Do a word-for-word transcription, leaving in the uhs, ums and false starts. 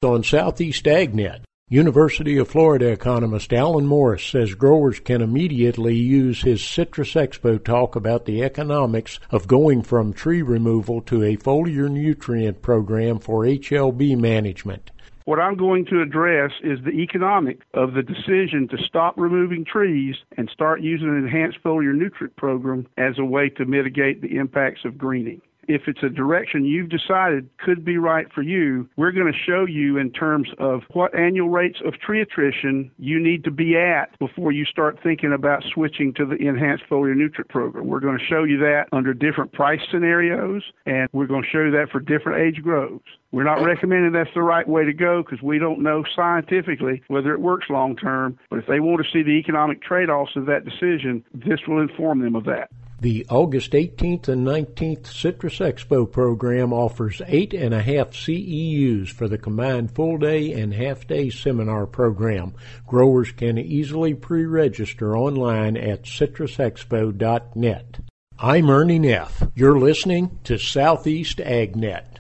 On Southeast AgNet, University of Florida economist Alan Morris says growers can immediately use his Citrus Expo talk about the economics of going from tree removal to a foliar nutrient program for H L B management. What I'm going to address is the economic of the decision to stop removing trees and start using an enhanced foliar nutrient program as a way to mitigate the impacts of greening. If it's a direction you've decided could be right for you, we're going to show you in terms of what annual rates of tree attrition you need to be at before you start thinking about switching to the enhanced foliar nutrient program. We're going to show you that under different price scenarios, and we're going to show you that for different age grows. We're not recommending that's the right way to go because we don't know scientifically whether it works long term, but if they want to see the economic trade-offs of that decision, this will inform them of that. The August eighteenth and nineteenth Citrus Expo program offers eight and a half C E Us for the combined full-day and half-day seminar program. Growers can easily pre-register online at citrus expo dot net. I'm Ernie Neff. You're listening to Southeast AgNet.